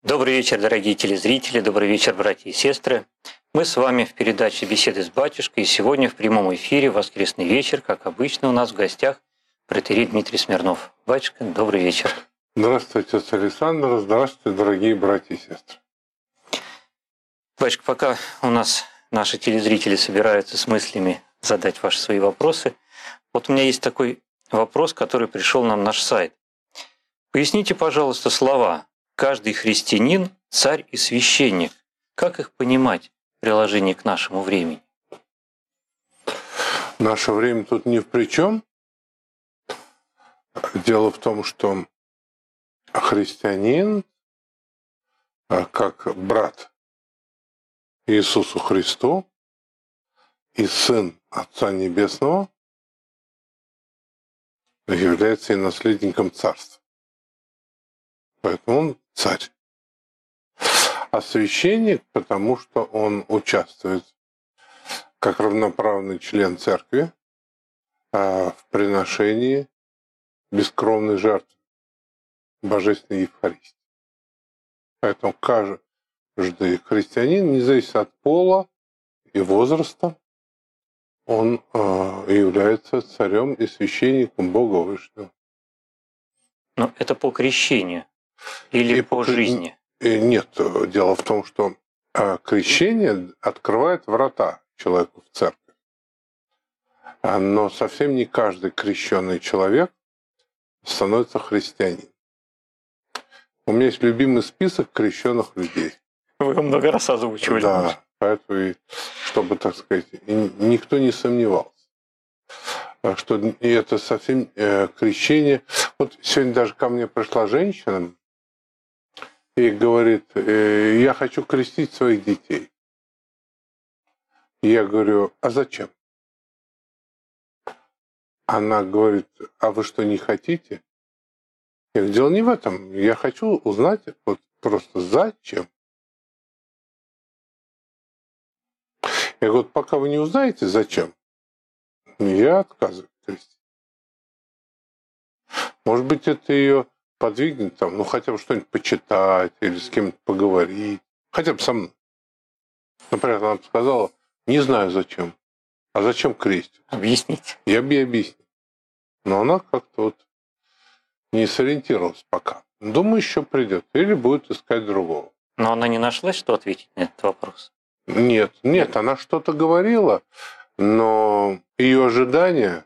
Добрый вечер, дорогие телезрители, добрый вечер, братья и сестры. Мы с вами в передаче «Беседы с батюшкой», и сегодня в прямом эфире, в воскресный вечер, как обычно, у нас в гостях протоиерей Дмитрий Смирнов. Батюшка, добрый вечер. Здравствуйте, отец Александр, здравствуйте, дорогие братья и сестры. Батюшка, пока у нас наши телезрители собираются с мыслями задать ваши свои вопросы, вот у меня есть такой вопрос, который пришел нам на наш сайт. Поясните, пожалуйста, слова «каждый христианин, царь и священник». Как их понимать в приложении к нашему времени? Наше время тут ни при чем. Дело в том, что христианин, как брат Иисусу Христу и сын Отца Небесного, является и наследником царства. Поэтому он царь. А священник, потому что он участвует как равноправный член церкви в приношении бескровной жертвы Божественной Евхаристии. Поэтому каждый христианин, независимо от пола и возраста, он является царем и священником Бога Вышнего. Но это по крещению или по жизни? Нет, дело в том, что крещение открывает врата человеку в церковь. Но совсем не каждый крещенный человек становится христианином. У меня есть любимый список крещенных людей. Вы его много раз озвучивали. Да, поэтому, чтобы, так сказать, никто не сомневался, что это совсем крещение. Вот сегодня даже ко мне пришла женщина и говорит: я хочу крестить своих детей. Я говорю: а зачем? Она говорит: а вы что, не хотите? Я говорю: дело не в этом. Я хочу узнать вот просто зачем. Я говорю: пока вы не узнаете, зачем, я отказываюсь крестить. Может быть, это ее подвигнет, там, ну, хотя бы что-нибудь почитать или с кем-то поговорить. Хотя бы со мной. Например, она сказала: не знаю зачем. А зачем крестить? Объясните. Я бы ей объяснил. Но она как-то вот не сориентировалась пока. Думаю, еще придет. Или будет искать другого. Но она не нашла, что ответить на этот вопрос? Нет, она что-то говорила, но ее ожидания,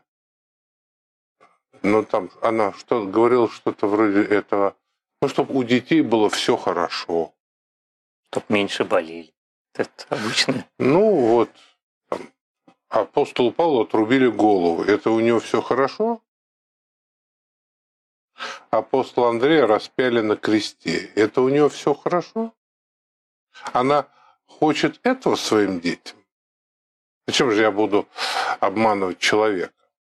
ну там она говорила что-то вроде этого, ну, чтобы у детей было все хорошо. Чтоб меньше болели. Это обычно. Ну вот, там, апостолу Павлу отрубили голову. Это у него все хорошо? Апостола Андрея распяли на кресте. Это у него все хорошо? Она хочет этого своим детям? Зачем же я буду обманывать человека?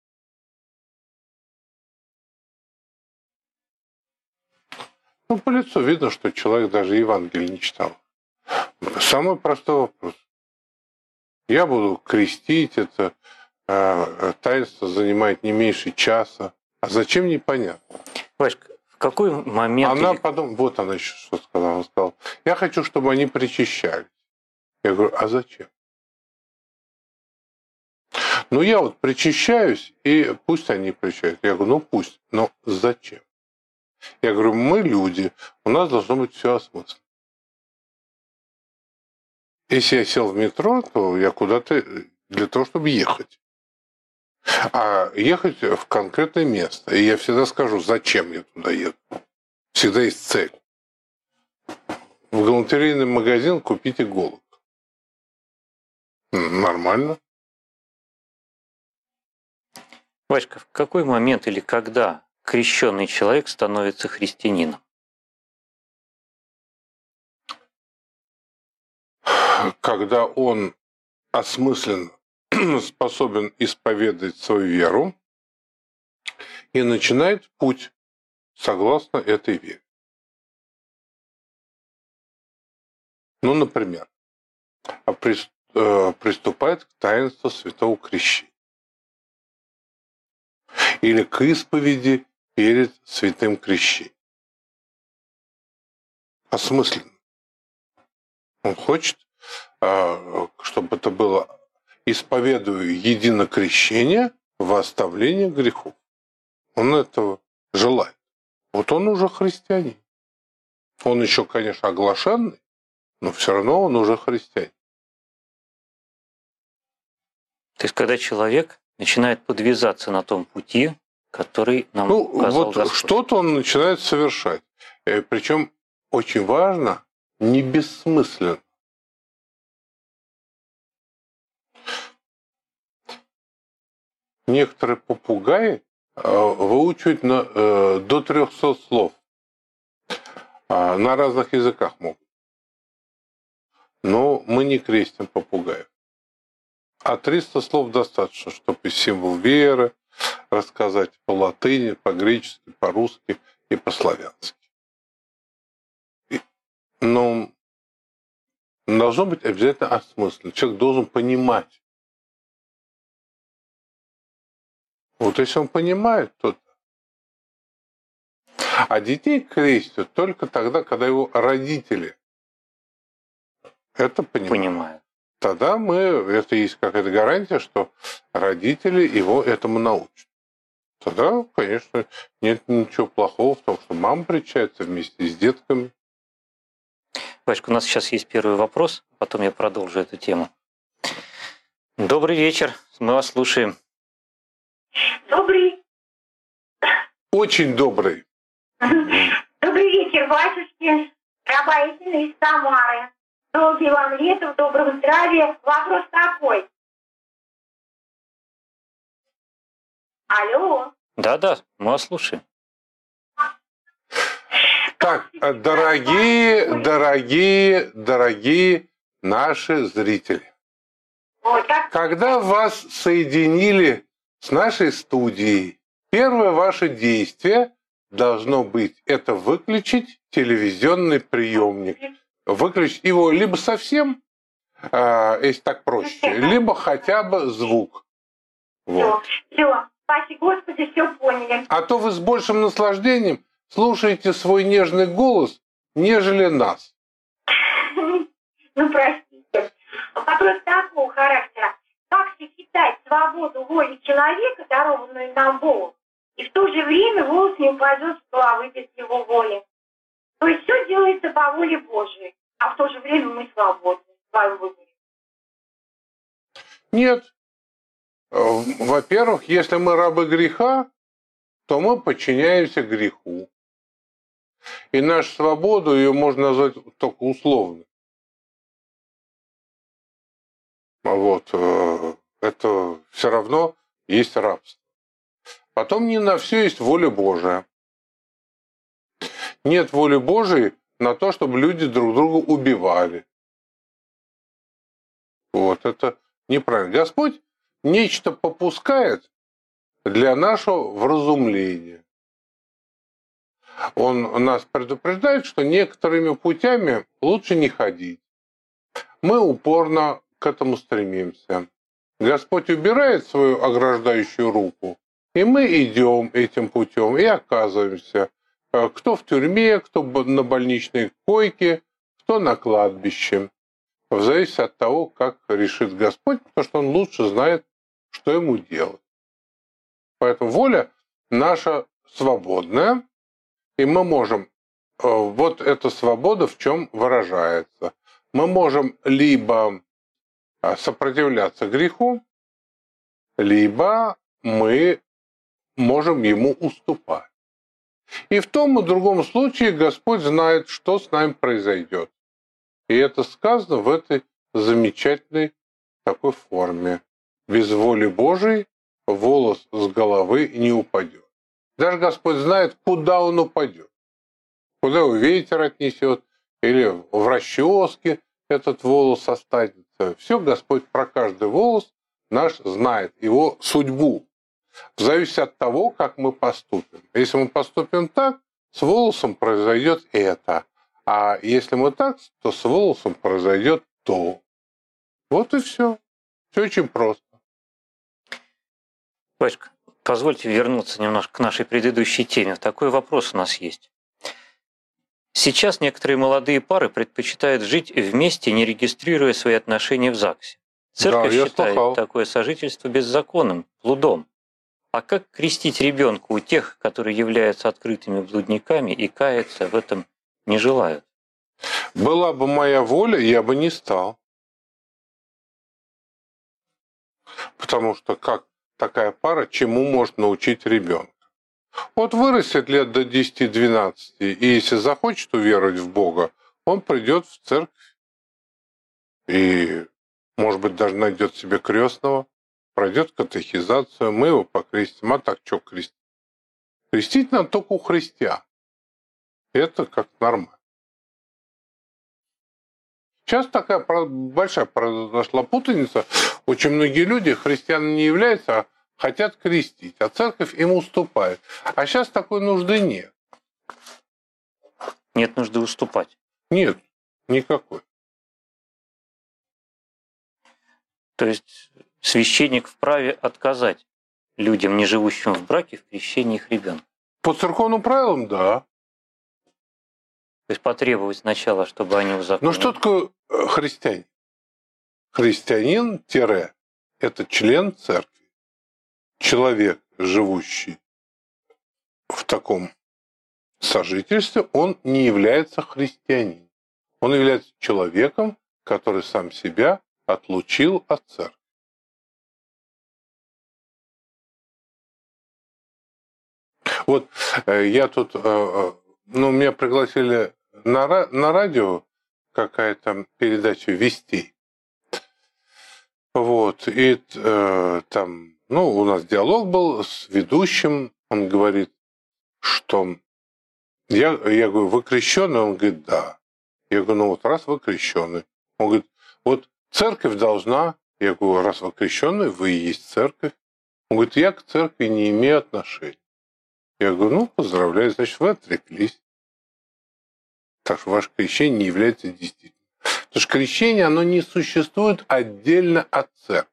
Ну, по лицу видно, что человек даже Евангелие не читал. Самый простой вопрос. Я буду крестить, это таинство занимает не меньше часа. А зачем, непонятно. Васька, в какой момент... Она потом, вот она еще что сказала. Она сказала: я хочу, чтобы они причащались. Я говорю: а зачем? Ну, я вот причащаюсь, и пусть они причащаются. Я говорю: ну пусть, но зачем? Я говорю: мы люди, у нас должно быть все осмысленно. Если я сел в метро, то я куда-то для того, чтобы ехать. А ехать в конкретное место. И я всегда скажу, зачем я туда еду. Всегда есть цель. В галантерейный магазин купить иголок. Нормально. Васька, в какой момент или когда крещенный человек становится христианином? Когда он осмысленно способен исповедать свою веру и начинает путь согласно этой вере. Ну, например, приступает к таинству святого крещения или к исповеди перед святым крещением. осмысленно. Он хочет, чтобы это было «исповедую едино крещение во оставление грехов». Он этого желает. Вот он уже христианин. Он еще, конечно, оглашенный, но все равно он уже христианин. То есть, когда человек начинает подвязаться на том пути, который нам указал вот Господь. Что-то он начинает совершать. Причем очень важно, не бессмысленно. Некоторые попугаи выучивают до 300 слов. На разных языках могут. Но мы не крестим попугаев. А 300 слов достаточно, чтобы символ веры рассказать по латыни, по-гречески, по-русски и по-славянски. Но должно быть обязательно осмысленно. Человек должен понимать. Вот если он понимает, то... А детей крестят только тогда, когда его родители это понимают. Тогда это есть какая-то гарантия, что родители его этому научат. Тогда, конечно, нет ничего плохого в том, что мама причается вместе с детками. Васька, у нас сейчас есть первый вопрос, потом я продолжу эту тему. Добрый вечер, мы вас слушаем. Добрый. Очень добрый. Добрый вечер, батюшки. Раба Истина из Самары. Долгих вам лет, доброго здравия. Вопрос такой. Алло. Да, мы вас слушаем. Так, дорогие наши зрители. Вот так. Когда вас соединили с нашей студией, первое ваше действие должно быть это выключить телевизионный приемник. Выключить его либо совсем, если так проще, либо хотя бы звук. Вот. Все. Спасибо, Господи, все поняли. А то вы с большим наслаждением слушаете свой нежный голос, нежели нас. Ну, простите. Вопрос такого характера. Как сочетать свободу воли человека, дарованную нам Богом, и в то же время волос не упадет с головы без его воли? То есть все делается по воле Божией, а в то же время мы свободны в своем выборе. Нет. Во-первых, если мы рабы греха, то мы подчиняемся греху. И нашу свободу ее можно назвать только условно. Вот. Это все равно есть рабство. Потом не на все есть воля Божия. Нет воли Божией на то, чтобы люди друг друга убивали. Вот это неправильно. Господь нечто попускает для нашего вразумления. Он нас предупреждает, что некоторыми путями лучше не ходить. Мы упорно к этому стремимся. Господь убирает свою ограждающую руку, и мы идем этим путем и оказываемся, кто в тюрьме, кто на больничной койке, кто на кладбище. В зависимости от того, как решит Господь, потому что Он лучше знает, что ему делать. Поэтому воля наша свободная, и мы можем, вот эта свобода в чем выражается. Мы можем либо сопротивляться греху, либо мы можем ему уступать. И в том и другом случае Господь знает, что с нами произойдет. И это сказано в этой замечательной такой форме. Без воли Божией волос с головы не упадет. Даже Господь знает, куда он упадет. Куда его ветер отнесет, или в расческе этот волос останется. Все Господь про каждый волос наш знает, его судьбу. В зависимости от того, как мы поступим. Если мы поступим так, с волосом произойдет это. А если мы так, то с волосом произойдет то. Вот и все. Все очень просто. Васька, позвольте вернуться немножко к нашей предыдущей теме. Такой вопрос у нас есть. Сейчас некоторые молодые пары предпочитают жить вместе, не регистрируя свои отношения в ЗАГСе. Церковь Да, я считает слыхал. такое сожительство беззаконным, блудом. А как крестить ребенка у тех, которые являются открытыми блудниками и каяться в этом не желают? Была бы моя воля, я бы не стал. Потому что как такая пара, чему может научить ребенка? Вот вырастет лет до 10-12, и если захочет уверовать в Бога, он придет в церковь и, может быть, даже найдет себе крестного, пройдет катехизацию, мы его покрестим. А так что крестить? Крестить надо только у христиан. Это как нормально. Сейчас такая большая произошла путаница. Очень многие люди христианами не являются, а хотят крестить, а церковь им уступает. А сейчас такой нужды нет. Нет нужды уступать. Нет, никакой. То есть священник вправе отказать людям, не живущим в браке, в крещении их ребенка. По церковным правилам, да. То есть потребовать сначала, чтобы они узаконили. Но что такое христианин? Христианин – это член церкви. Человек, живущий в таком сожительстве, он не является христианином. Он является человеком, который сам себя отлучил от церкви. Вот я тут, меня пригласили на радио какая-то передача «Вестей». Вот, и там, у нас диалог был с ведущим, он говорит, что я говорю, вы крещеный? Он говорит, да. Я говорю, раз вы крещеный. Он говорит, вот церковь должна, я говорю, раз вы крещеный, вы и есть церковь. Он говорит, я к церкви не имею отношения. Я говорю, поздравляю, значит, вы отреклись. Так что ваше крещение не является действительным. Потому что крещение, оно не существует отдельно от церкви.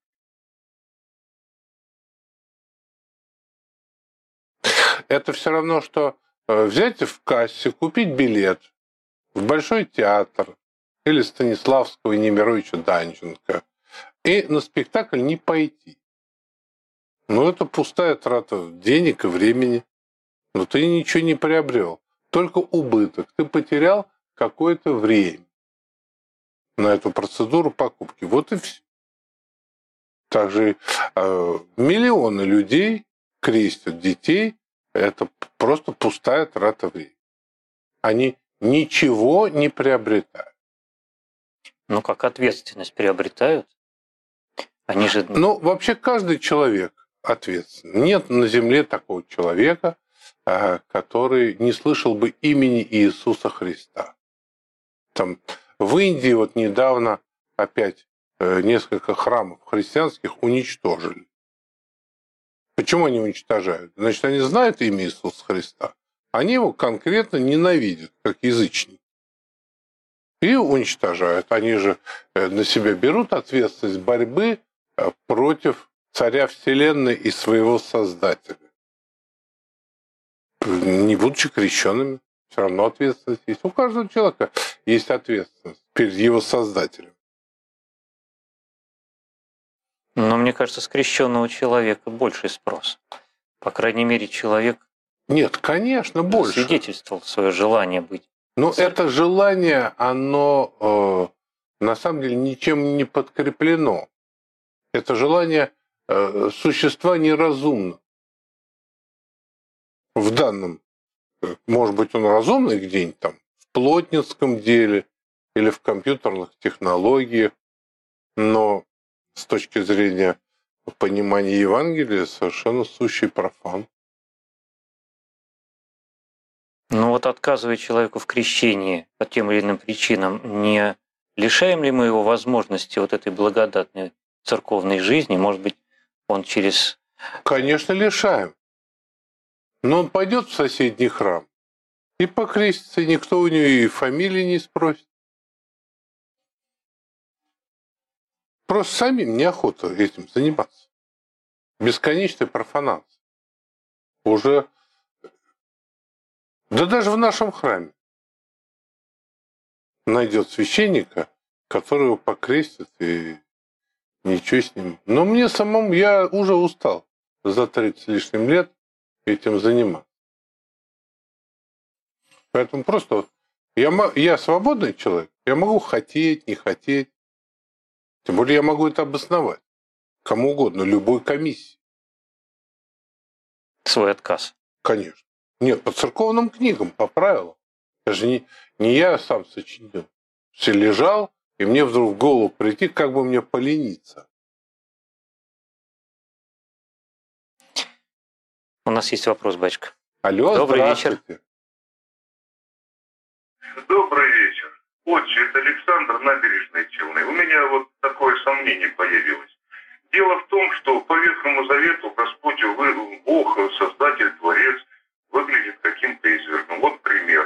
Это все равно, что взять в кассе, купить билет в Большой театр или Станиславского и Немировича Данченко и на спектакль не пойти. Это пустая трата денег и времени. Но ты ничего не приобрел. Только убыток. Ты потерял какое-то время на эту процедуру покупки. Вот и все. Также миллионы людей крестят детей. Это просто пустая трата времени. Они ничего не приобретают. Как ответственность приобретают? Они же... Вообще каждый человек ответственен. Нет на земле такого человека, который не слышал бы имени Иисуса Христа. Там в Индии недавно опять несколько храмов христианских уничтожили. Почему они уничтожают? Значит, они знают имя Иисуса Христа. Они его конкретно ненавидят, как язычники. И уничтожают. Они же на себя берут ответственность борьбы против царя Вселенной и своего Создателя. Не будучи крещенными, все равно ответственность есть. У каждого человека есть ответственность перед его Создателем. Но мне кажется, с крещенного человека больший спрос. По крайней мере, человек Нет, конечно, больше. свидетельствовал свое желание быть. Это желание, оно на самом деле ничем не подкреплено. Это желание существа неразумного. В данном, может быть, он разумный где-нибудь там, в плотницком деле или в компьютерных технологиях, но с точки зрения понимания Евангелия совершенно сущий профан. Отказывая человеку в крещении по тем или иным причинам, не лишаем ли мы его возможности этой благодатной церковной жизни? Может быть, он через... Конечно, лишаем. Но он пойдет в соседний храм и покрестится, и никто у него и фамилии не спросит. Просто самим неохота этим заниматься. Бесконечная профанация. Уже... Да даже в нашем храме. найдет священника, который его покрестит, и ничего с ним. Но мне самому, я уже устал за 30 с лишним лет этим заниматься. Поэтому просто вот я свободный человек, я могу хотеть, не хотеть. Тем более я могу это обосновать кому угодно, любой комиссии. Свой отказ. Конечно. Нет, по церковным книгам, по правилам. Это же не я сам сочинил. Все лежал, и мне вдруг в голову прийти, как бы мне полениться. У нас есть вопрос, батюшка. Алло, Добрый вечер. Добрый вечер. Отче, это Александр, Набережные Челны. У меня вот такое сомнение появилось. Дело в том, что по Ветхому Завету Господь, Бог, Создатель, Творец, выглядит каким-то извергом. Вот пример.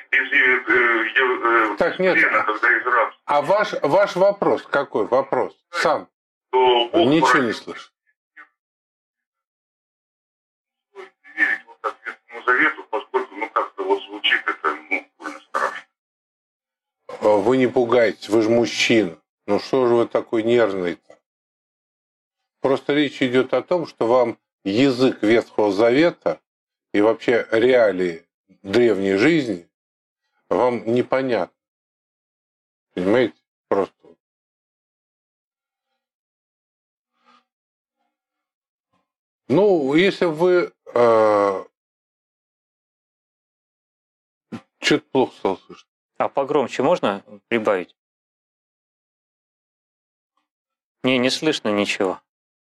Так, нет. Когда из рабства. А ваш вопрос какой? Вопрос? Сам. Ничего не слышу. Верить вот так Ветхому Завету, поскольку, как-то вот звучит это, больно страшно. Вы не пугайтесь, вы же мужчина. Ну что же вы такой нервный-то? Просто речь идет о том, что вам язык Ветхого Завета и вообще реалии древней жизни вам непонятно. Понимаете? Просто. Ну, если вы что-то плохо стало слышать. А погромче можно прибавить? Не слышно ничего.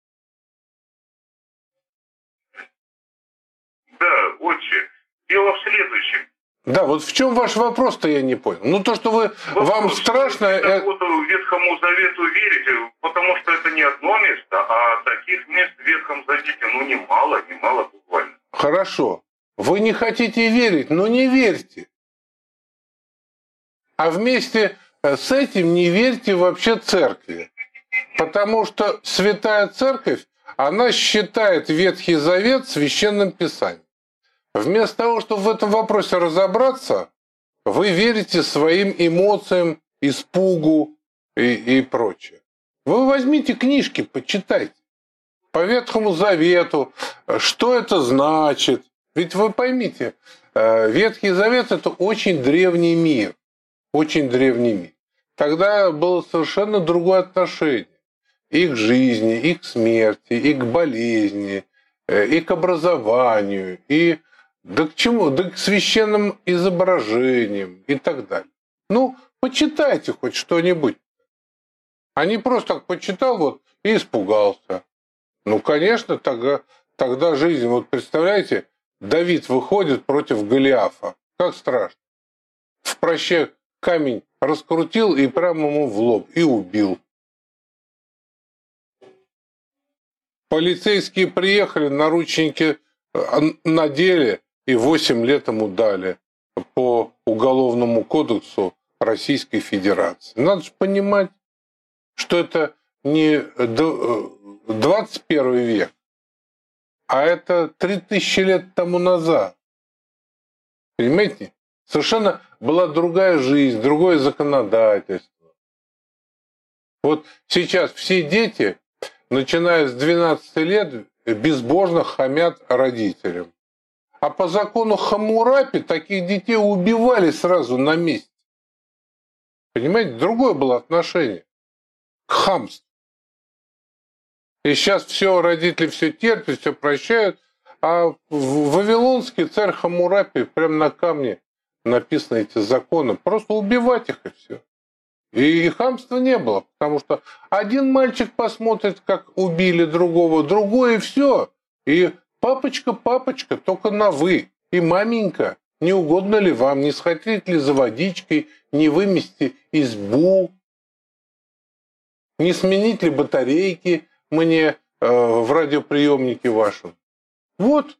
Да, отче, дело в следующем. Да, вот в чем ваш вопрос-то, я не понял. Ну, то, что вам страшно... Вот Ветхому Завету верите, потому что это не одно место, а таких мест в Ветхом Завете, немало буквально. Хорошо. Вы не хотите верить, но не верьте. А вместе с этим не верьте вообще церкви. Потому что Святая Церковь, она считает Ветхий Завет священным писанием. Вместо того, чтобы в этом вопросе разобраться, вы верите своим эмоциям, испугу и прочее. Вы возьмите книжки, почитайте. По Ветхому Завету, что это значит. Ведь вы поймите, Ветхий Завет – это очень древний мир. Очень древний мир. Тогда было совершенно другое отношение и к жизни, и к смерти, и к болезни, и к образованию, и да к чему? Да к священным изображениям и так далее. Ну, почитайте хоть что-нибудь. А не просто так почитал вот и испугался. Ну, конечно, тогда жизнь, вот представляете, Давид выходит против Голиафа. Как страшно. В проще камень раскрутил и прямо ему в лоб и убил. Полицейские приехали, наручники надели и 8 лет ему дали по Уголовному кодексу Российской Федерации. Надо же понимать, что это не 21 век, а это 3000 лет тому назад. Понимаете? Совершенно была другая жизнь, другое законодательство. Вот сейчас все дети, начиная с 12 лет, безбожно хамят родителям. А по закону Хаммурапи таких детей убивали сразу на месте. Понимаете, другое было отношение к хамству. И сейчас все, родители все терпят, все прощают, а вавилонский царь Хаммурапи прямо на камне написаны эти законы. Просто убивать их и все. И хамства не было, потому что один мальчик посмотрит, как убили другого, другой и все. И папочка, только на «вы». И маменька, не угодно ли вам, не сходить ли за водичкой, не вымести избу, не сменить ли батарейки мне в радиоприемнике вашем. Вот.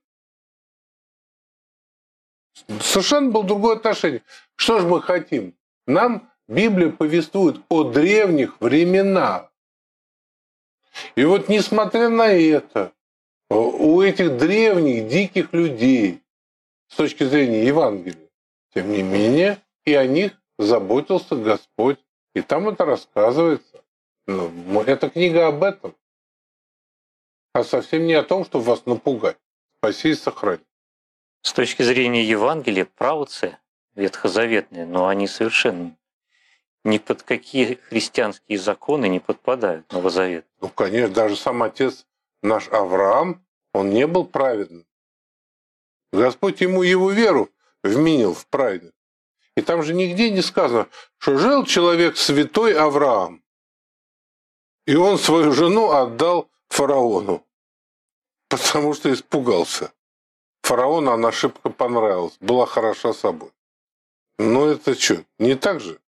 Совершенно было другое отношение. Что же мы хотим? Нам Библия повествует о древних временах. И вот несмотря на это, у этих древних диких людей, с точки зрения Евангелия, тем не менее, и о них заботился Господь. И там это рассказывается. Ну, эта книга об этом. А совсем не о том, чтобы вас напугать. Спаси и сохрани. С точки зрения Евангелия, праотцы ветхозаветные, но они совершенно ни под какие христианские законы не подпадают, Новый Завет. Ну, конечно, даже сам отец наш Авраам, он не был праведным. Господь ему его веру вменил в праведность. И там же нигде не сказано, что жил человек святой Авраам, и он свою жену отдал фараону, потому что испугался. Фараону она шибко понравилась, была хороша собой. Но это что, не так же?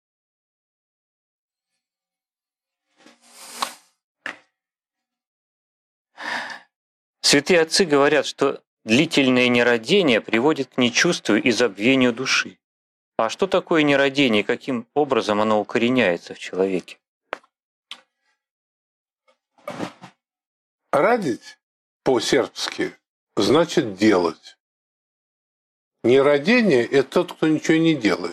Святые отцы говорят, что длительное нерадение приводит к нечувствию и забвению души. А что такое нерадение, каким образом оно укореняется в человеке? Радить по-сербски значит делать. Нерадение – это тот, кто ничего не делает.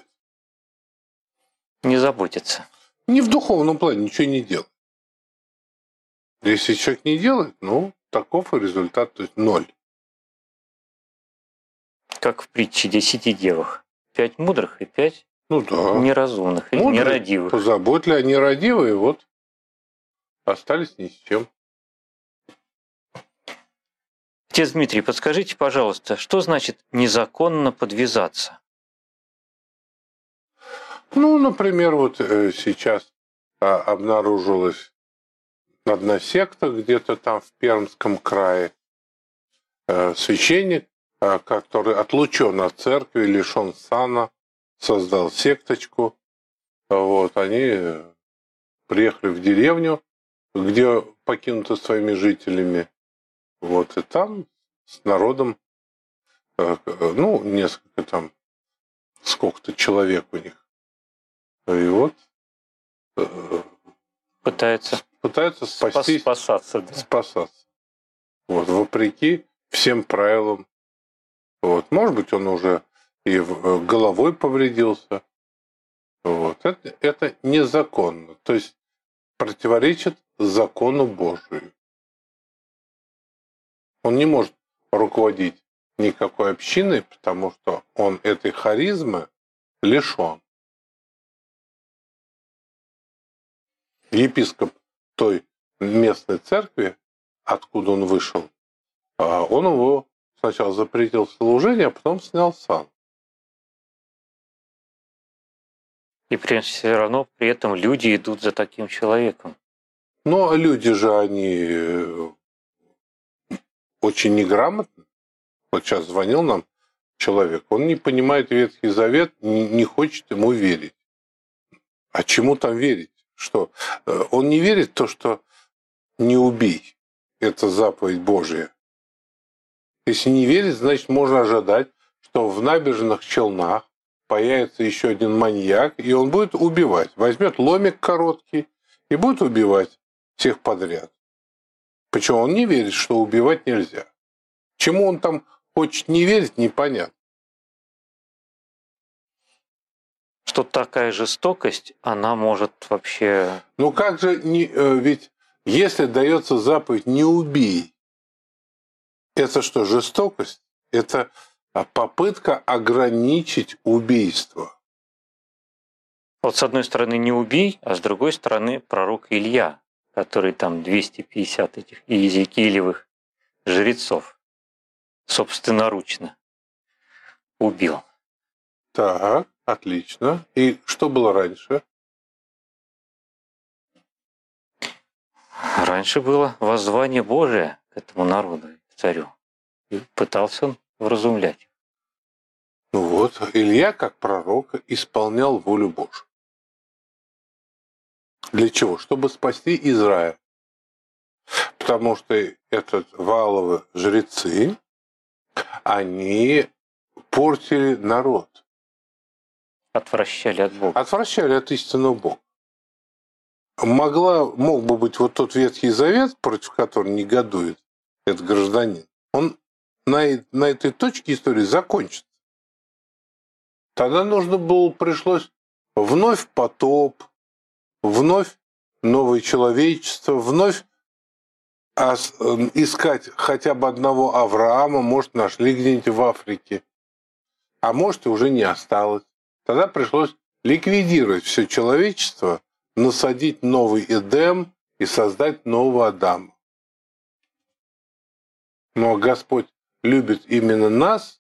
Не заботиться. Не в духовном плане ничего не делает. Если человек не делает, ну, таков и результат, то есть 0. Как в притче 10 девах. 5 мудрых и 5 Ну да. неразумных или Мудрые нерадивых. позаботили, а нерадивые вот остались ни с чем. Отец Дмитрий, подскажите, пожалуйста, что значит незаконно подвязаться? Ну, например, вот сейчас обнаружилась одна секта где-то там в Пермском крае. Священник, который отлучен от церкви, лишен сана, создал секточку. Вот, они приехали в деревню, где покинуты своими жителями. Вот, и там с народом, ну, несколько там, сколько-то человек у них. И вот Пытаются спастись, спасаться. Да. спасаться. Вот, вопреки всем правилам. Вот. Может быть, он уже и головой повредился. Вот. Это незаконно. То есть противоречит закону Божию. Он не может руководить никакой общиной, потому что он этой харизмы лишен. Епископ той местной церкви, откуда он вышел, он его сначала запретил служение, а потом снял сан. И все равно при этом люди идут за таким человеком. Но люди же, они очень неграмотны. Вот сейчас звонил нам человек, он не понимает Ветхий Завет, не хочет ему верить. А чему там верить? Что? Он не верит в то, что не убей. Это заповедь Божья. Если не верит, значит, можно ожидать, что в Набережных Челнах появится еще один маньяк, и он будет убивать. Возьмет ломик короткий и будет убивать всех подряд. Причем он не верит, что убивать нельзя. Чему он там хочет не верить, непонятно. Что такая жестокость, она может вообще... Ну как же, ведь если дается заповедь «не убей», это что, жестокость? Это попытка ограничить убийство. Вот с одной стороны не убей, а с другой стороны пророк Илья, который там 250 этих иезекиилевых жрецов собственноручно убил. Так, отлично. И что было раньше? Раньше было воззвание Божие к этому народу, к царю. И пытался он вразумлять. Ну вот, Илья, как пророк, исполнял волю Божию. Для чего? Чтобы спасти Израиль. Потому что этот Вааловы жрецы, они портили народ. Отвращали от Бога. Отвращали от истинного Бога. Мог бы быть вот тот Ветхий Завет, против которого негодует этот гражданин, он на этой точке истории закончится. Тогда пришлось вновь потоп, вновь новое человечество, вновь искать хотя бы одного Авраама, может, нашли где-нибудь в Африке, а может, и уже не осталось. Тогда пришлось ликвидировать все человечество, насадить новый Эдем и создать нового Адама. Но Господь любит именно нас,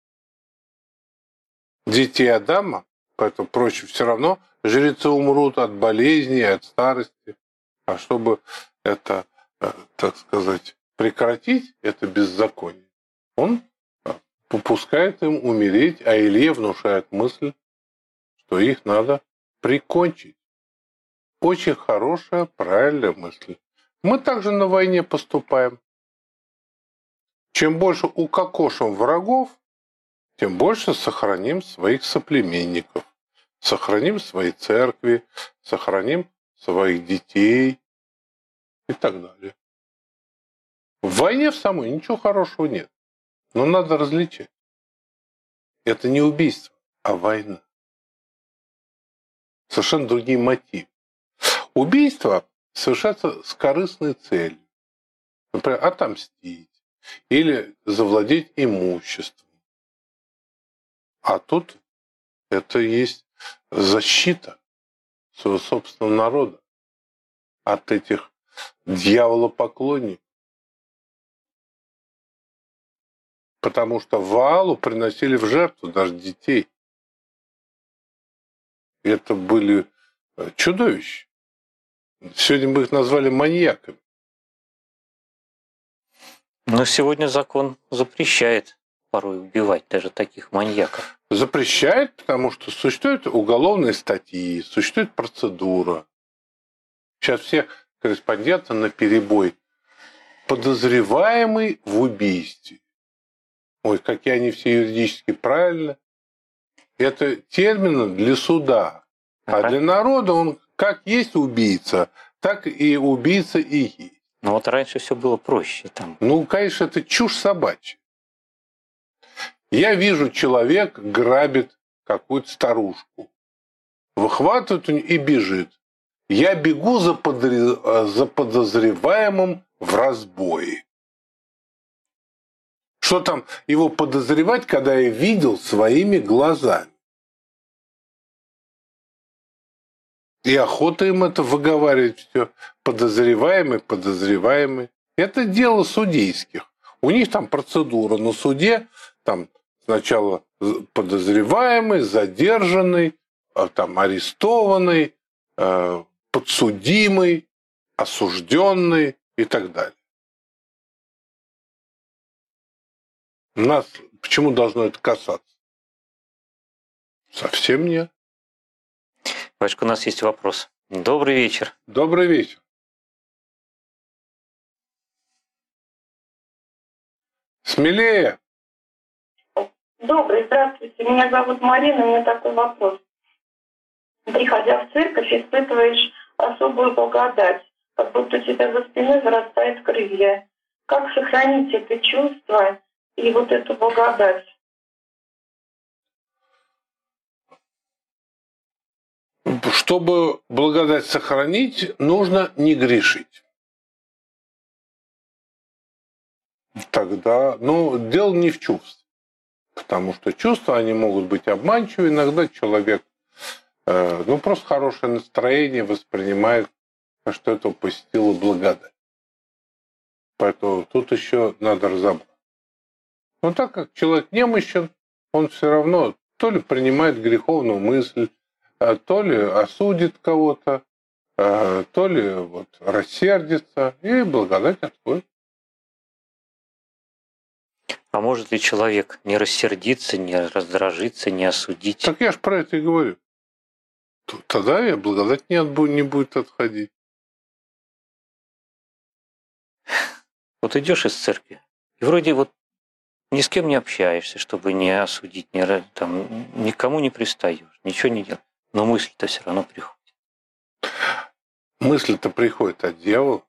детей Адама, поэтому проще все равно жрецы умрут от болезней, от старости. А чтобы это, так сказать, прекратить, это беззаконие, он попускает им умереть, а Илье внушает мысль, что их надо прикончить. Очень хорошая, правильная мысль. Мы также на войне поступаем. Чем больше укокошим врагов, тем больше сохраним своих соплеменников, сохраним свои церкви, сохраним своих детей и так далее. В войне в самой ничего хорошего нет, но надо различать. Это не убийство, а война. Совершенно другие мотивы. Убийство совершается с корыстной целью. Например, отомстить или завладеть имуществом. А тут это есть защита своего собственного народа от этих дьяволопоклонников. Потому что Ваалу приносили в жертву даже детей. Это были чудовища. Сегодня бы их назвали маньяками. Но сегодня закон запрещает порой убивать даже таких маньяков. Запрещает, потому что существуют уголовные статьи, существует процедура. Сейчас все корреспонденты наперебой. Подозреваемый в убийстве. Ой, какие они все юридически правильно. Это термины для суда. А для народа он как есть убийца, так и убийца и есть. Но вот раньше все было проще там. Ну, конечно, это чушь собачья. Я вижу, человек грабит какую-то старушку, выхватывает и бежит. Я бегу за подозреваемым в разбое. Что там его подозревать, когда я видел своими глазами? И охота им это выговаривать все. Подозреваемый. Это дело судейских. У них там процедура на суде, там сначала подозреваемый, задержанный, там арестованный, подсудимый, осужденный и так далее. Нас почему должно это касаться? Совсем нет. Батюшка, у нас есть вопрос. Добрый вечер. Добрый вечер. Смелее. Добрый, здравствуйте. Меня зовут Марина, у меня такой вопрос. Приходя в церковь, испытываешь особую благодать, как будто у тебя за спиной вырастают крылья. Как сохранить это чувство и вот эту благодать? Чтобы благодать сохранить, нужно не грешить. Тогда, дело не в чувстве. Потому что чувства, они могут быть обманчивы. Иногда человек, просто хорошее настроение воспринимает, что это посетила благодать. Поэтому тут еще надо разобраться. Но так как человек немощен, он все равно то ли принимает греховную мысль, то ли осудит кого-то, то ли рассердится, и благодать отходит. А может ли человек не рассердиться, не раздражиться, не осудить? Так я же про это и говорю. Тогда благодать не будет отходить. Вот идешь из церкви, и вроде ни с кем не общаешься, чтобы не осудить, никому не пристаешь, ничего не делаешь. Но мысль-то все равно приходит. Мысль-то приходит от дьявола.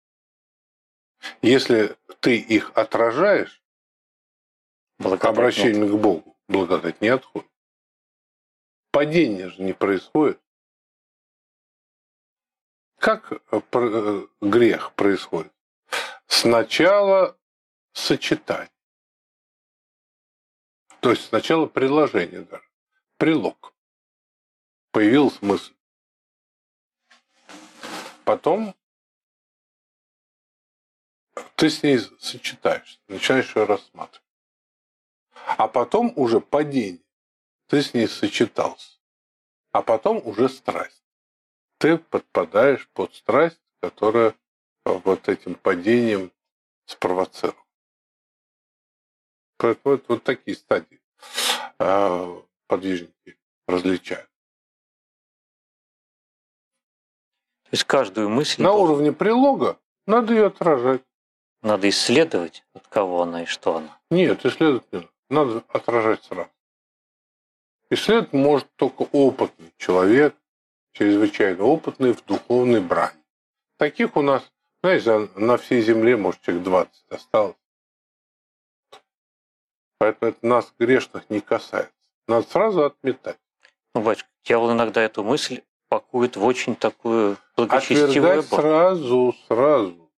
Если ты их отражаешь, обращение к Богу, благодать не отходит. падение же не происходит. Как грех происходит? Сначала сочетание. То есть сначала приложение даже. Прилог. Появилась мысль. Потом ты с ней сочетаешься, начинаешь ее рассматривать. А потом уже падение. Ты с ней сочетался. А потом уже страсть. Ты подпадаешь под страсть, которая вот этим падением спровоцирована. Поэтому вот такие стадии подвижники различают. То есть каждую мысль На уровне прилога надо ее отражать. надо исследовать, от кого она и что она. Нет, исследовать не надо. Надо отражать сразу. Исследовать может только опытный человек, чрезвычайно опытный в духовной брани. Таких у нас, знаете, на всей земле, может, человек 20 осталось. Поэтому это нас, грешных, не касается. Надо сразу отметать. Ну, батюшка, дьявол иногда эту мысль пакует в очень такую благочестивую Отвергать сразу.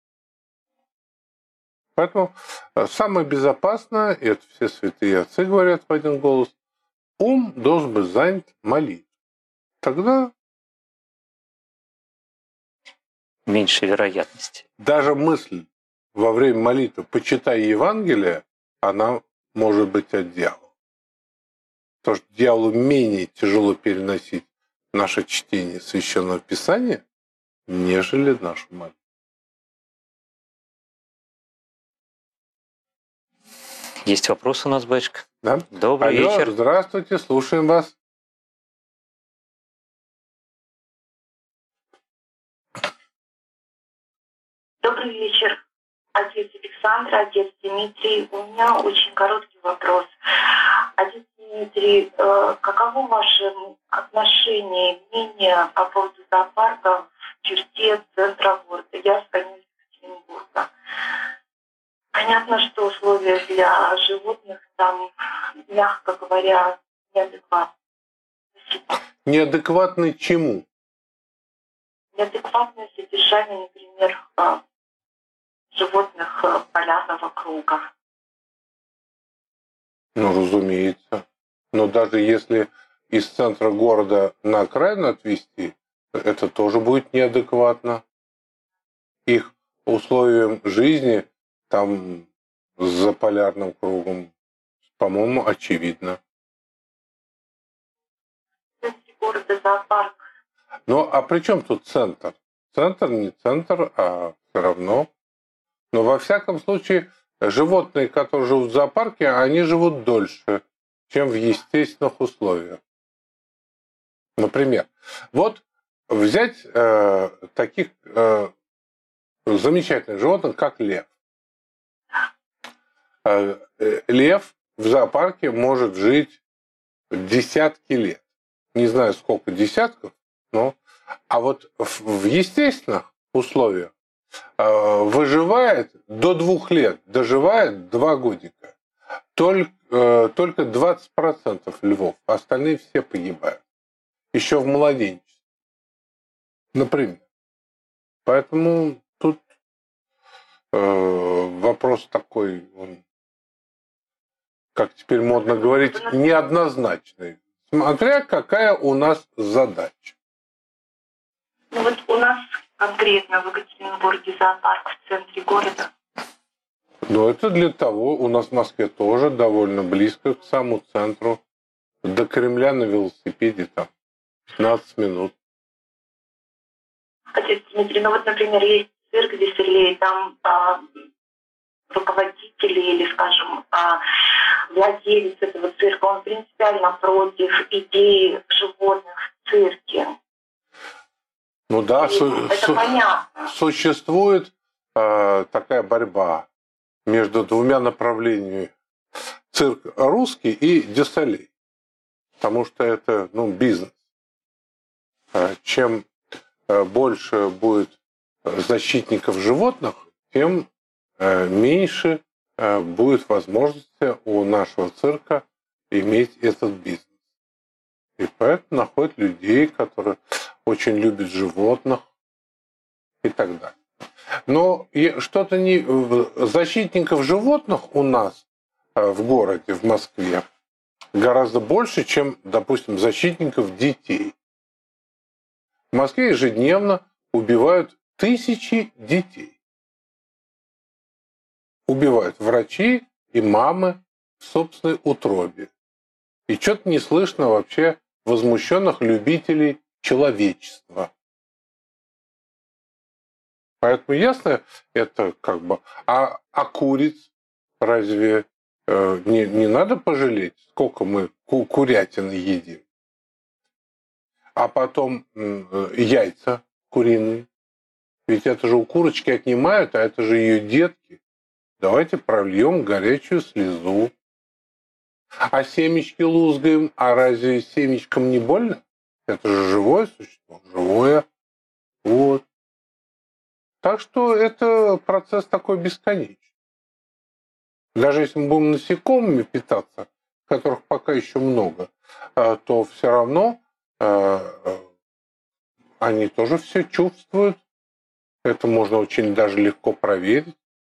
Поэтому самое безопасное, и это все святые отцы говорят в один голос, ум должен быть занят молитвой. Тогда меньше вероятности. даже мысль во время молитвы «почитай Евангелие», она может быть от дьявола. Потому что дьяволу менее тяжело переносить наше чтение Священного Писания, нежели нашу молитву. Есть вопрос у нас, батюшка? Да? Добрый Алло, вечер. Здравствуйте, слушаем вас. Добрый вечер, отец Александр, отец Дмитрий. У меня очень короткий вопрос. Отец Дмитрий, каково ваше отношение, мнение по поводу зоопарка в черте центра города? Я с Екатеринбурга. Понятно, что условия для животных там, мягко говоря, неадекватны. Неадекватны чему? Неадекватное содержание, например, животных полярного круга. Ну, разумеется. Но даже если из центра города на окраину отвезти, это тоже будет неадекватно. Их условиям жизни там за полярным кругом, по-моему, очевидно. В центре города зоопарк. Ну, а при чем тут центр? Центр не центр, а все равно. Но во всяком случае, животные, которые живут в зоопарке, они живут дольше, чем в естественных условиях. Например, вот взять таких замечательных животных, как лев. Лев в зоопарке может жить десятки лет. Не знаю, сколько десятков, но... А вот в естественных условиях выживает до 2 лет, доживает 2 годика. Только 20% львов, остальные все погибают. Еще в младенчестве. Например. Поэтому тут вопрос такой, он, как теперь модно говорить, неоднозначный. Смотря какая у нас задача. Ну вот у нас конкретно в Екатеринбурге зоопарк в центре города. Но это для того, у нас в Москве тоже довольно близко к самому центру. До Кремля на велосипеде там 15 минут. Отец Дмитрий, ну вот, например, есть цирк Веселей, там руководители или, скажем, владелец этого цирка, он принципиально против идеи животных в цирке. Ну да, это понятно. Существует такая борьба между 2 направлениями. Цирк русский и Дюссалей. Потому что это бизнес. Чем больше будет защитников животных, тем меньше будет возможности у нашего цирка иметь этот бизнес. И поэтому находят людей, которые очень любят животных и так далее. Но что-то не... Защитников животных у нас в городе, в Москве, гораздо больше, чем, допустим, защитников детей. В Москве ежедневно убивают тысячи детей. Убивают врачи и мамы в собственной утробе. И что-то не слышно вообще возмущенных любителей человечества. Поэтому ясно, это как бы... А куриц разве не надо пожалеть, сколько мы курятины едим? А потом яйца куриные. Ведь это же у курочки отнимают, а это же ее детки. Давайте прольем горячую слезу. А семечки лузгаем, а разве семечкам не больно? Это же живое существо, живое. Вот. Так что это процесс такой бесконечный. Даже если мы будем насекомыми питаться, которых пока еще много, то все равно они тоже все чувствуют. Это можно очень даже легко проверить.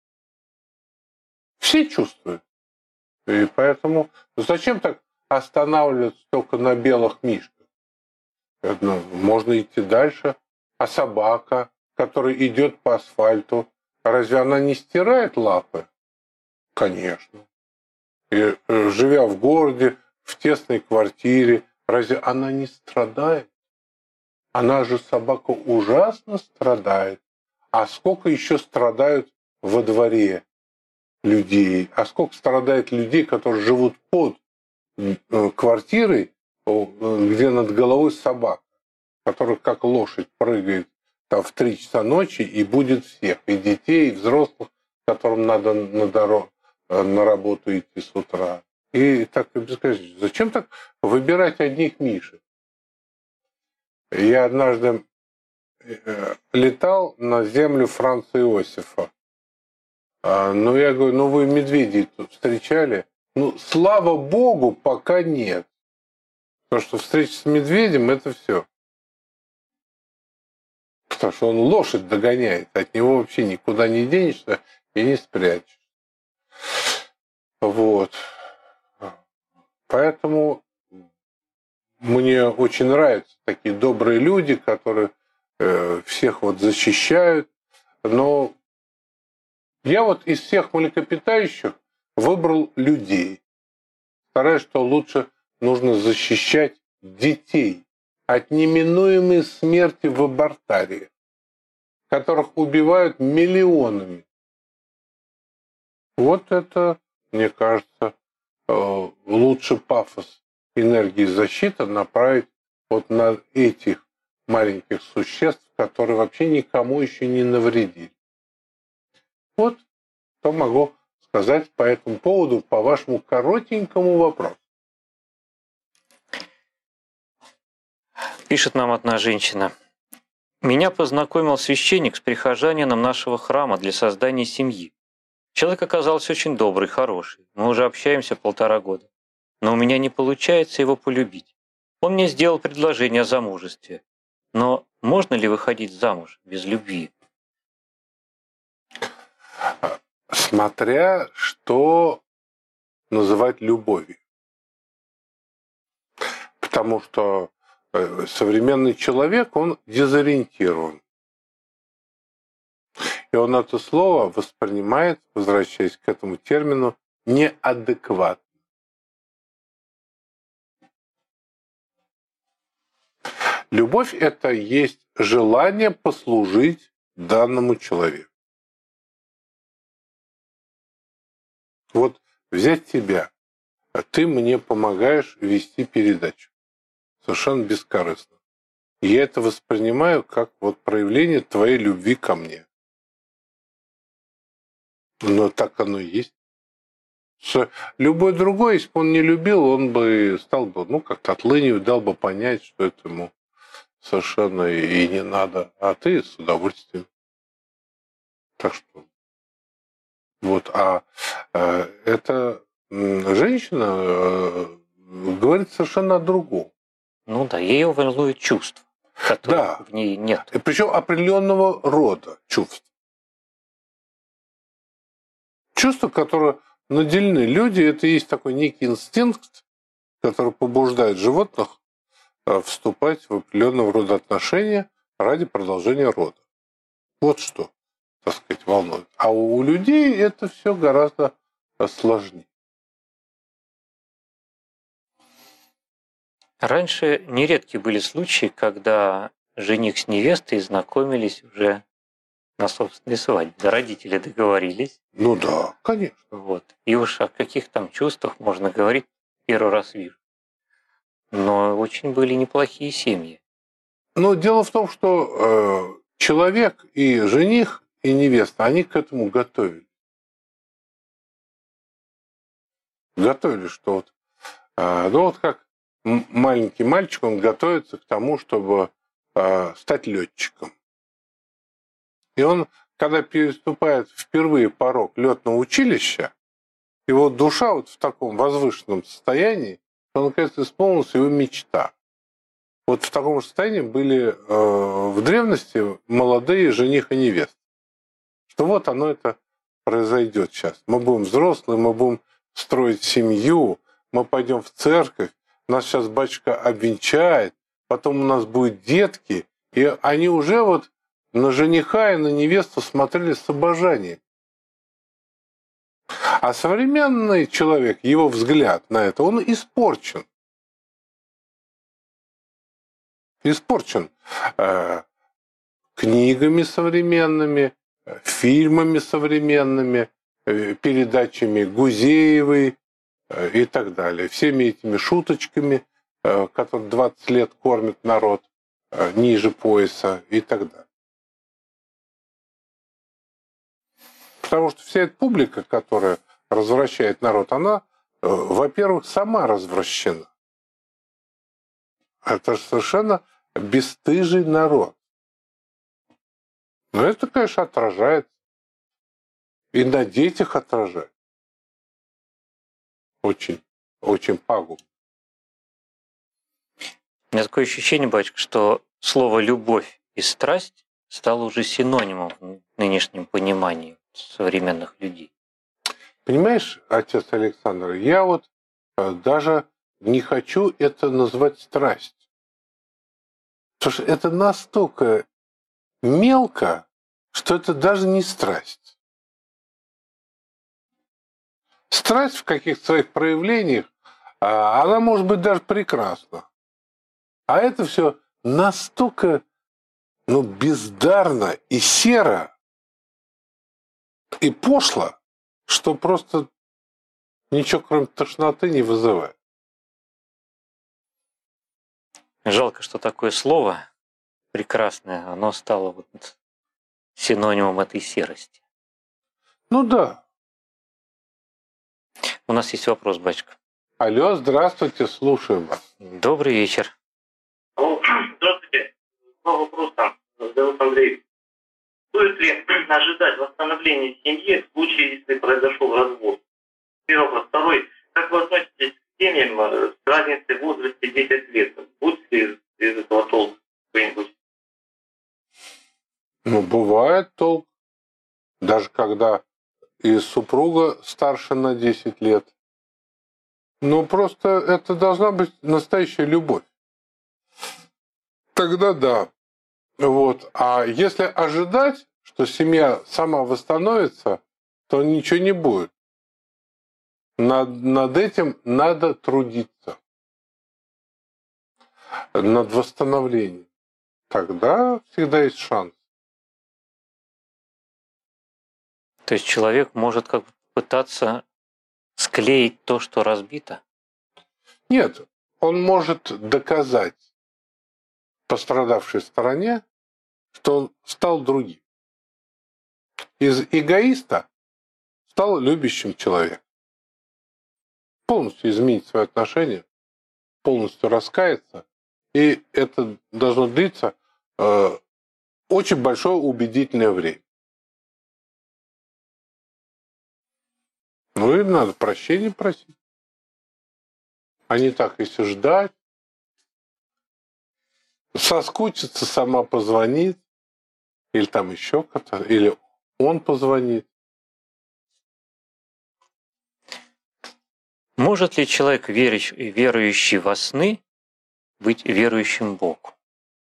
Все чувствуют. И поэтому зачем так останавливаться только на белых мишках? Можно идти дальше. А собака, которая идет по асфальту, разве она не стирает лапы? Конечно. И живя в городе, в тесной квартире, разве она не страдает? Она же, собака, ужасно страдает. А сколько еще страдают во дворе людей? А сколько страдает людей, которые живут под квартирой, где над головой собака, которая как лошадь прыгает там в 3 часа ночи и будет всех, и детей, и взрослых, которым надо на работу идти с утра. И так бесконечно. Зачем так выбирать одних мишек? Я однажды летал на землю Франца Иосифа. Ну, я говорю, вы медведей тут встречали? Слава богу, пока нет. Потому что встреча с медведем – это все. Потому что он лошадь догоняет, от него вообще никуда не денешься и не спрячешь. Вот. Поэтому мне очень нравятся такие добрые люди, которые всех защищают. Но я из всех млекопитающих выбрал людей. Стараюсь, что лучше нужно защищать детей от неминуемой смерти в абортариях, которых убивают миллионами. Вот это, мне кажется, лучше пафос энергии защиты направить на этих маленьких существ, которые вообще никому еще не навредили. Вот что могу сказать по этому поводу, по вашему коротенькому вопросу. Пишет нам одна женщина. Меня познакомил священник с прихожанином нашего храма для создания семьи. Человек оказался очень добрый, хороший. Мы уже общаемся 1,5 года. Но у меня не получается его полюбить. Он мне сделал предложение о замужестве. Но можно ли выходить замуж без любви? Смотря что называть любовью. Потому что современный человек, он дезориентирован. И он это слово воспринимает, возвращаясь к этому термину, неадекватно. Любовь – это есть желание послужить данному человеку. Взять тебя. Ты мне помогаешь вести передачу. Совершенно бескорыстно. Я это воспринимаю как проявление твоей любви ко мне. Но так оно и есть. Любой другой, если бы он не любил, он бы стал бы, как-то отлынивать, дал бы понять, что это ему совершенно и не надо. А ты с удовольствием. Так что эта женщина говорит совершенно о другом. Ну да, ее волнует чувство, которых Да. в ней нет. И причем определенного рода чувств. Чувства, которые наделены люди, это и есть такой некий инстинкт, который побуждает животных вступать в определенного рода отношения ради продолжения рода. Вот что, так сказать, волнует. А у людей это все гораздо сложнее. Раньше нередки были случаи, когда жених с невестой знакомились уже на собственной свадьбе. Да, родители договорились. Ну да, конечно. Вот. И уж о каких там чувствах можно говорить, первый раз вижу. Но очень были неплохие семьи. Но дело в том, что человек и жених, и невеста, они к этому готовились. Готовили, что вот, ну вот как маленький мальчик, он готовится к тому, чтобы стать летчиком. И он, когда переступает впервые порог летного училища, его душа вот в таком возвышенном состоянии, что наконец исполнилась его мечта. Вот в таком состоянии были в древности молодые жених и невеста. Что вот оно это произойдет сейчас. Мы будем взрослые, мы будем строить семью, мы пойдем в церковь, нас сейчас батюшка обвенчает, потом у нас будут детки, и они уже вот на жениха и на невесту смотрели с обожанием. А современный человек, его взгляд на это, он испорчен. Испорчен книгами современными, фильмами современными, передачами Гузеевой и так далее. Всеми этими шуточками, которые 20 лет кормят народ ниже пояса и так далее. Потому что вся эта публика, которая развращает народ, она, во-первых, сама развращена. Это же совершенно бесстыжий народ. Но это, конечно, отражает. И на детях отражает. Очень, очень пагубно. У меня такое ощущение, батюшка, что слово «любовь» и «страсть» стало уже синонимом в нынешнем понимании современных людей. Понимаешь, отец Александр, я вот даже не хочу это назвать страсть. Потому что это настолько мелко, что это даже не страсть. Страсть в каких-то своих проявлениях, она может быть даже прекрасна. А это все настолько бездарно и серо, и пошло, что просто ничего кроме тошноты не вызывает. Жалко, что такое слово прекрасное, оно стало вот синонимом этой серости. Ну да. У нас есть вопрос, батюшка. Алло, здравствуйте, слушаем вас. Добрый вечер. Здравствуйте. Два вопроса. Зовут Андрей. Стоит ли ожидать восстановления семьи в случае, если произошел развод? Первый вопрос. Второй. Как вы относитесь к семьям с разницей в возрасте 10 лет? Будет ли из этого толк какой-нибудь? Бывает толк. Даже когда и супруга старше на 10 лет. Но просто это должна быть настоящая любовь. Тогда да. Вот. А если ожидать, что семья сама восстановится, то ничего не будет. Над этим надо трудиться. Над восстановлением. Тогда всегда есть шанс. То есть человек может как бы пытаться склеить то, что разбито? Нет, он может доказать пострадавшей стороне, что он стал другим. Из эгоиста стал любящим человеком. Полностью изменить свои отношения, полностью раскаяться. И это должно длиться очень большое убедительное время. Ну и надо прощения просить. А не так, если ждать, соскучится, сама позвонит, или там еще кто-то, или он позвонит. Может ли человек, верующий во сны, быть верующим Богу?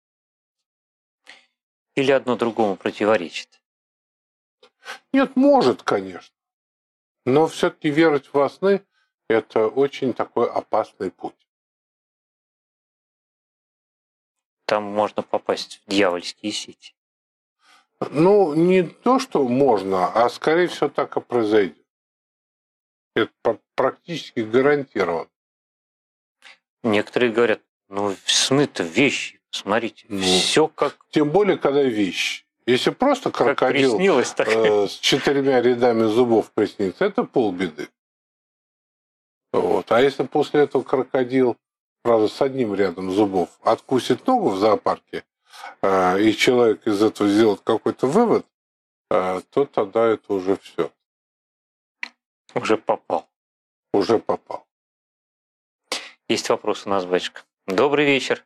Или одно другому противоречит? Нет, может, конечно. Но все-таки верить во сны – это очень такой опасный путь. Там можно попасть в дьявольские сети. Ну, не то, что можно, а скорее всего так и произойдет. Это практически гарантировано. Некоторые говорят, ну сны-то вещи, смотрите, все как... Тем более, когда вещи. Если просто крокодил с 4 рядами зубов приснится, это полбеды. Вот. А если после этого крокодил, правда, с одним рядом зубов откусит ногу в зоопарке, и человек из этого сделает какой-то вывод, то тогда это уже все. Уже попал. Уже попал. Есть вопрос у нас, батюшка. Добрый вечер.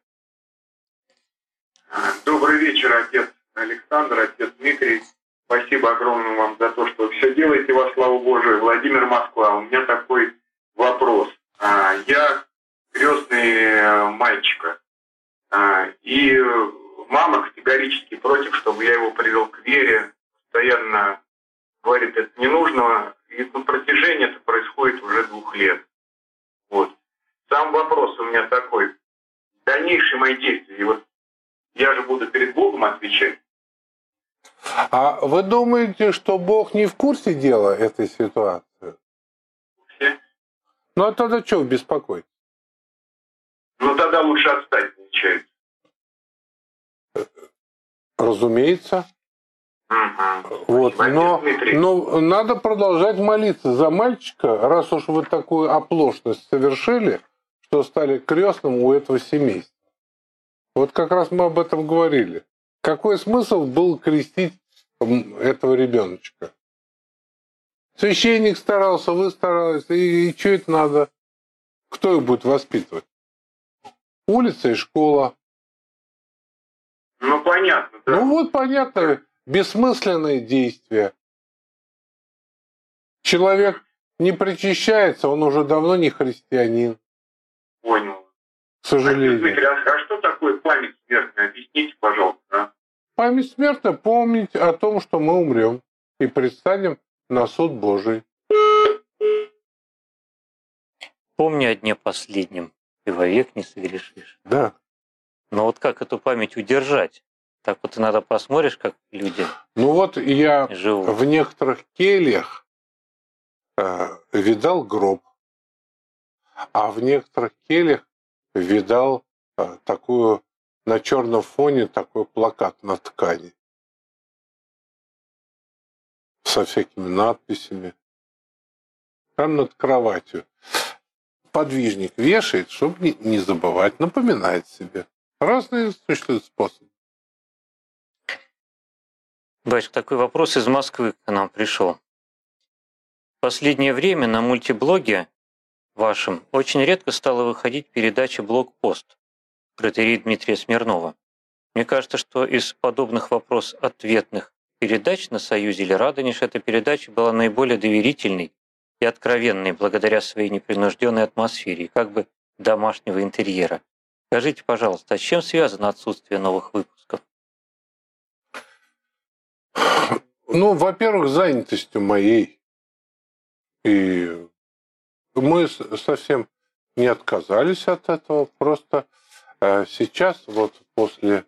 Добрый вечер, отец Александр, отец Дмитрий. Спасибо огромное вам за то, что вы все делаете во славу Божию. Владимир, Москва. У меня такой вопрос. Я крестный мальчика. И мама категорически против, чтобы я его привел к вере. Постоянно говорит, это не нужно. И на протяжении это происходит уже 2 лет. Вот. Сам вопрос у меня такой. Дальнейшие мои действия. И вот я же буду перед Богом отвечать. А вы думаете, что Бог не в курсе дела этой ситуации? Все? Ну а тогда что беспокоить? Ну тогда лучше отстать, получается. Разумеется. Угу. Вот. Но надо продолжать молиться за мальчика, раз уж вы такую оплошность совершили, что стали крестным у этого семейства. Вот как раз мы об этом говорили. Какой смысл был крестить этого ребеночка? Священник старался, вы старались, и что это надо? Кто их будет воспитывать? Улица и школа. Ну, понятно, да. Ну вот, понятно, бессмысленные действия. Человек не причащается, он уже давно не христианин. Понял. К сожалению. Дмитрий, а что такое память смертная? Объясните, пожалуйста. А? Память смертная — помнить о том, что мы умрем и предстанем на суд Божий. Помни о дне последнем, и вовек не согрешишь. Да. Но вот как эту память удержать? Так вот иногда посмотришь, как люди Ну вот я живут. в некоторых кельях видал гроб, а в некоторых кельях видал такую на черном фоне такой плакат на ткани со всякими надписями. Там над кроватью подвижник вешает, чтобы не забывать, напоминает себе. Разные существуют способы. Батюшка, такой вопрос из Москвы к нам пришел. В последнее время на мультиблоге вашем очень редко стала выходить передача «Блогпост» протоиерея Дмитрия Смирнова. Мне кажется, что из подобных вопрос-ответных передач на «Союзе» или «Радонеж» эта передача была наиболее доверительной и откровенной благодаря своей непринужденной атмосфере и как бы домашнего интерьера. Скажите, пожалуйста, а с чем связано отсутствие новых выпусков? Ну, во-первых, занятостью моей. И мы совсем не отказались от этого. Просто сейчас, вот после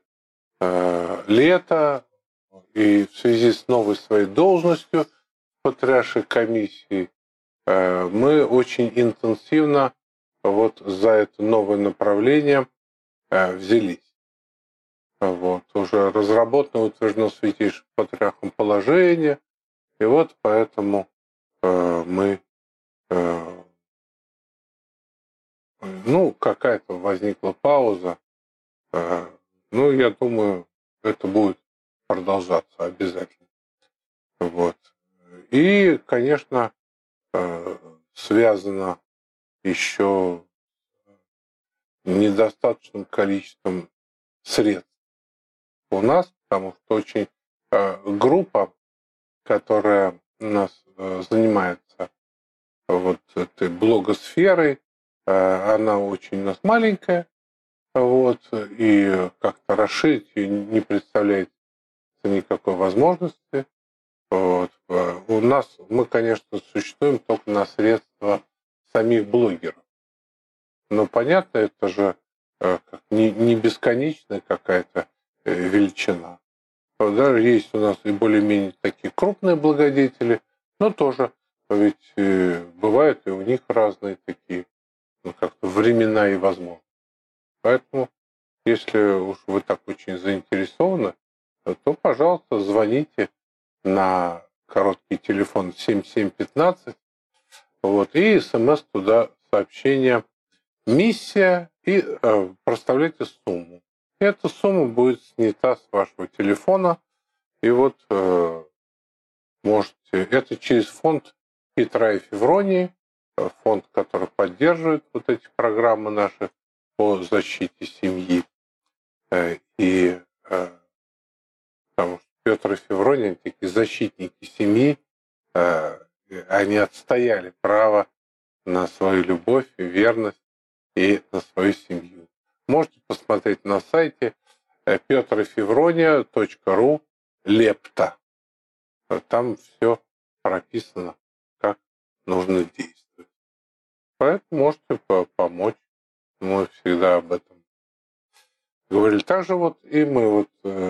лета и в связи с новой своей должностью патриаршей комиссии, мы очень интенсивно вот за это новое направление взялись. Вот. Уже разработано, утверждено Святейшим Патриархом положение. И вот поэтому мы, какая-то возникла пауза. Я думаю, это будет продолжаться обязательно. Вот. И, конечно, связано еще с недостаточным количеством средств у нас, потому что очень группа, которая у нас занимается вот этой блогосферой, она очень у нас маленькая, вот, и как-то расширить ее не представляет никакой возможности. Вот. У нас, мы, конечно, существуем только на средства самих блогеров. Но понятно, это же не бесконечная какая-то величина. Даже есть у нас и более-менее такие крупные благодетели, но тоже ведь бывают и у них разные такие как-то времена и возможности. Поэтому, если уж вы так очень заинтересованы, то, пожалуйста, звоните на короткий телефон 7715, вот, и смс туда сообщение «Миссия» и проставляйте сумму. И эта сумма будет снята с вашего телефона, и вот можете... Это через фонд Петра и Февронии, фонд, который поддерживает вот эти программы наши по защите семьи. И потому что Петр и Феврония, они такие защитники семьи, они отстояли право на свою любовь, верность и на свою семью. Можете посмотреть на сайте petroyfevronia.ru лепта. Там все прописано, как нужно действовать. Поэтому можете помочь. Мы всегда об этом говорили. Также вот и мы вот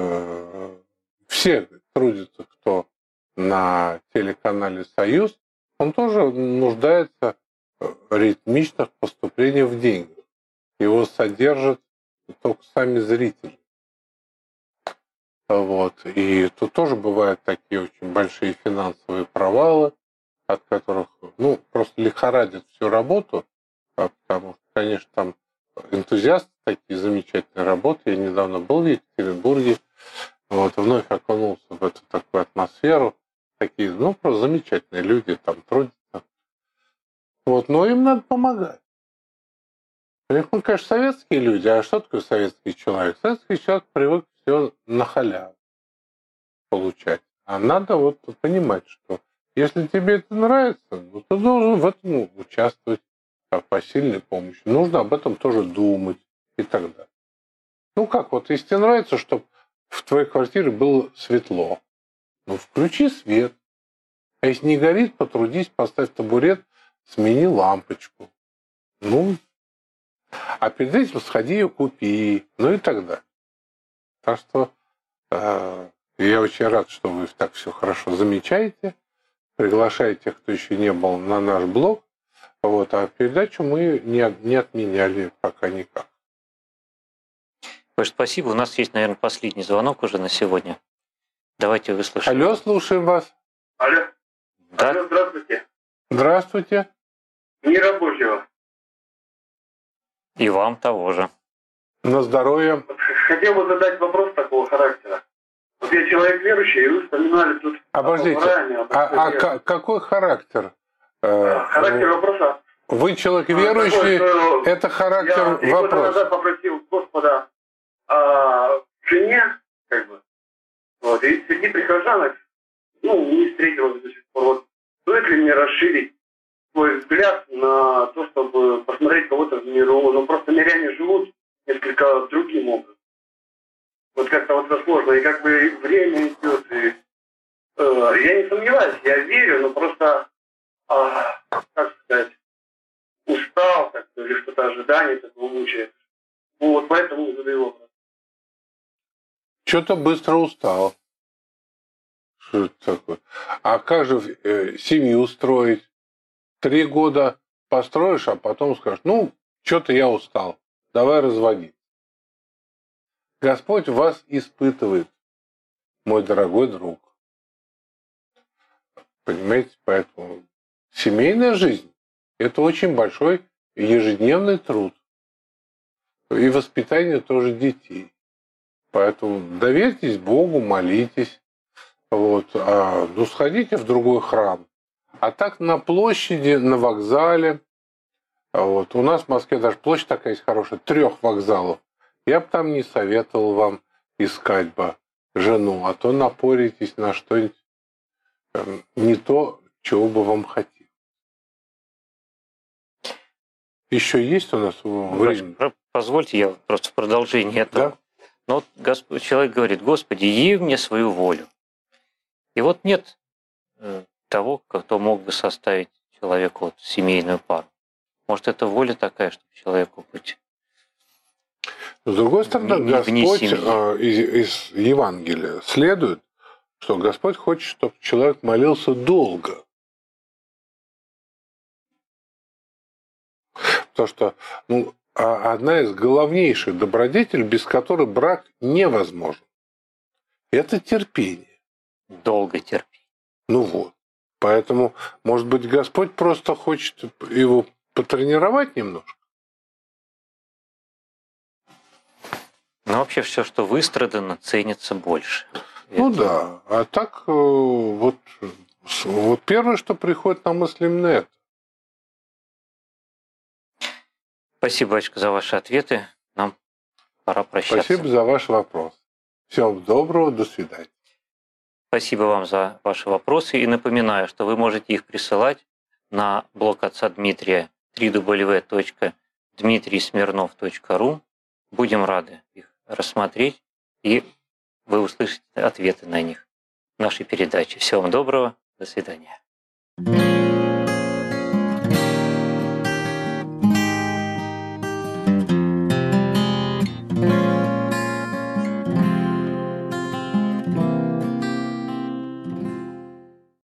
все трудятся, кто на телеканале «Союз», он тоже нуждается в ритмичных поступлениях в деньги. Его содержат только сами зрители. Вот. И тут тоже бывают такие очень большие финансовые провалы, от которых, просто лихорадят всю работу, потому что, конечно, там энтузиасты такие замечательные работы. Я недавно был в Екатеринбурге, вот, вновь окунулся в эту такую атмосферу. Такие, просто замечательные люди там трудятся. Вот, но им надо помогать. Мы, конечно, советские люди, а что такое советский человек? Советский человек привык все на халяву получать. А надо вот понимать, что если тебе это нравится, ты должен в этом участвовать посильной помощи. Нужно об этом тоже думать и так далее. Если тебе нравится, чтобы в твоей квартире было светло, включи свет. А если не горит, потрудись, поставь табурет, смени лампочку. А перед этим сходи ее купи, и так далее. Так что я очень рад, что вы так все хорошо замечаете. Приглашайте тех, кто еще не был, на наш блог. Вот, а передачу мы не отменяли пока никак. Большое спасибо. У нас есть, наверное, последний звонок уже на сегодня. Давайте выслушаем. Алло, слушаем вас. Алло. Да? Алло, здравствуйте. Здравствуйте. Нерабочего. И вам того же. На здоровье. Хотел бы задать вопрос такого характера. Вот я человек верующий, и вы вспоминали тут... Обождите, какой характер? Характер вопроса. Вы человек верующий, это характер я вопроса. Я назад попросил Господа о жене, вот, и среди прихожанок, не встретилось до сих пор. Вот, стоит ли мне расширить свой взгляд на то, чтобы посмотреть кого-то в миру? Просто миряне живут несколько другим образом. Вот как-то это сложно, и время идет, и я не сомневаюсь, я верю, но просто, устал, или что-то ожидание такого мучает. Вот поэтому задаю вопрос. Что-то быстро устал. Что это такое? А как же семью строить? 3 года построишь, а потом скажешь, что-то я устал, давай разводить. Господь вас испытывает, мой дорогой друг. Понимаете, поэтому семейная жизнь – это очень большой ежедневный труд. И воспитание тоже детей. Поэтому доверьтесь Богу, молитесь. Вот. Сходите в другой храм. А так на площади, на вокзале. Вот. У нас в Москве даже площадь такая есть хорошая, 3 вокзалов. Я бы там не советовал вам искать бы жену, а то напоритесь на что-нибудь не то, чего бы вам хотелось. Еще есть у нас время? Позвольте, я просто в продолжении этого. Да? Но вот человек говорит: Господи, яви мне свою волю. И вот нет того, кто мог бы составить человеку вот семейную пару. Может, это воля такая, чтобы человеку быть. С другой стороны, вне Господь семьи. из Евангелия следует, что Господь хочет, чтобы человек молился долго. Потому что одна из главнейших добродетелей, без которой брак невозможен, это терпение. Долго терпеть. Ну вот. Поэтому, может быть, Господь просто хочет его потренировать немножко? Но вообще все, что выстрадано, ценится больше. Ну да. А так вот первое, что приходит на мысль, именно это. Спасибо, батюшка, за ваши ответы. Нам пора прощаться. Спасибо за ваш вопрос. Всего доброго, до свидания. Спасибо вам за ваши вопросы. И напоминаю, что вы можете их присылать на блог отца Дмитрия www.dmitriysmirnov.ru. Будем рады их рассмотреть, и вы услышите ответы на них в нашей передаче. Всего вам доброго. До свидания.